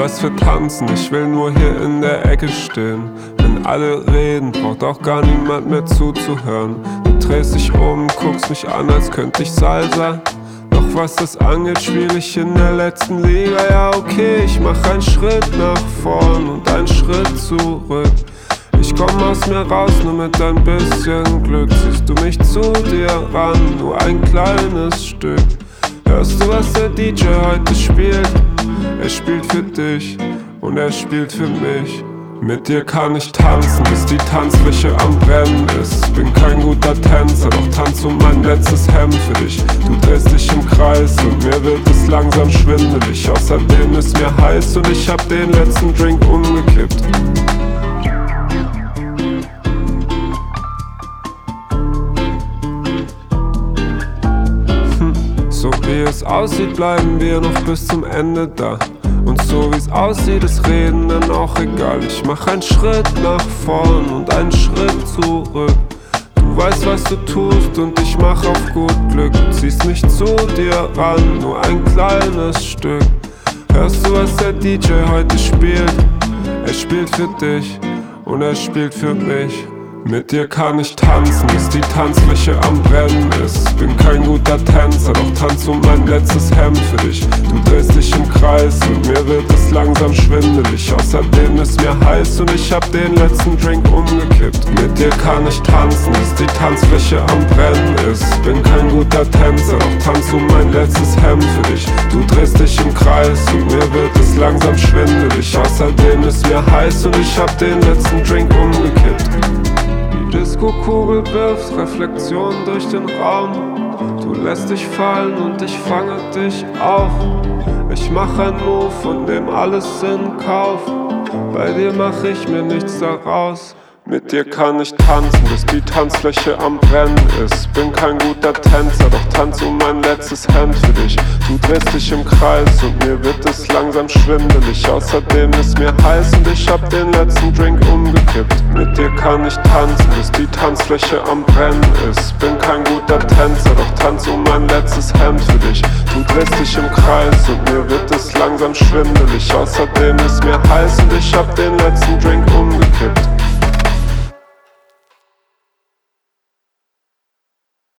was für tanzen, ich will nur hier in der Ecke stehen. Wenn alle reden, braucht auch gar niemand mehr zuzuhören. Du drehst dich um, guckst mich an, als könnte ich Salsa. Doch was das angeht, spiel ich in der letzten Liga. Ja okay, ich mach einen Schritt nach vorn und einen Schritt zurück. Ich komm aus mir raus, nur mit ein bisschen Glück. Ziehst du mich zu dir ran, nur ein kleines Stück. Hörst du, was der DJ heute spielt? Er spielt für dich und er spielt für mich. Mit dir kann ich tanzen, bis die Tanzfläche am Brennen ist. Bin kein guter Tänzer, doch tanz um mein letztes Hemd für dich. Du drehst dich im Kreis und mir wird es langsam schwindelig. Außerdem ist mir heiß und ich hab den letzten Drink umgekippt. So wie es aussieht, bleiben wir noch bis zum Ende da. Und so wie es aussieht, ist Reden dann auch egal. Ich mach einen Schritt nach vorn und einen Schritt zurück. Du weißt, was du tust und ich mach auf gut Glück. Du ziehst mich zu dir ran, nur ein kleines Stück. Hörst du, was der DJ heute spielt? Er spielt für dich und er spielt für mich. Mit dir kann ich tanzen, bis die Tanzfläche am Brennen ist. Bin kein guter Tänzer, doch tanz um mein letztes Hemd für dich. Du drehst dich im Kreis und mir wird es langsam schwindelig. Außerdem ist mir heiß und ich hab den letzten Drink umgekippt. Mit dir kann ich tanzen, bis die Tanzfläche am Brennen ist. Bin kein guter Tänzer, doch tanz um mein letztes Hemd für dich. Du drehst dich im Kreis und mir wird es langsam schwindelig. Außerdem ist mir heiß und ich hab den letzten Drink umgekippt. Disco-Kugel wirft Reflexion durch den Raum. Du lässt dich fallen und ich fange dich auf. Ich mach ein Move, von dem alles in Kauf. Bei dir mach ich mir nichts daraus. Mit dir kann ich tanzen, bis die Tanzfläche am Brennen ist. Bin kein guter Tänzer, doch tanz um mein letztes Hemd für dich. Du drehst dich im Kreis und mir wird es langsam schwindelig. Außerdem ist mir heiß und ich hab den letzten Drink umgekippt. Mit dir kann ich tanzen, bis die Tanzfläche am Brennen ist. Bin kein guter Tänzer, doch tanz um mein letztes Hemd für dich. Du drehst dich im Kreis und mir wird es langsam schwindelig. Außerdem ist mir heiß und ich hab den letzten Drink umgekippt.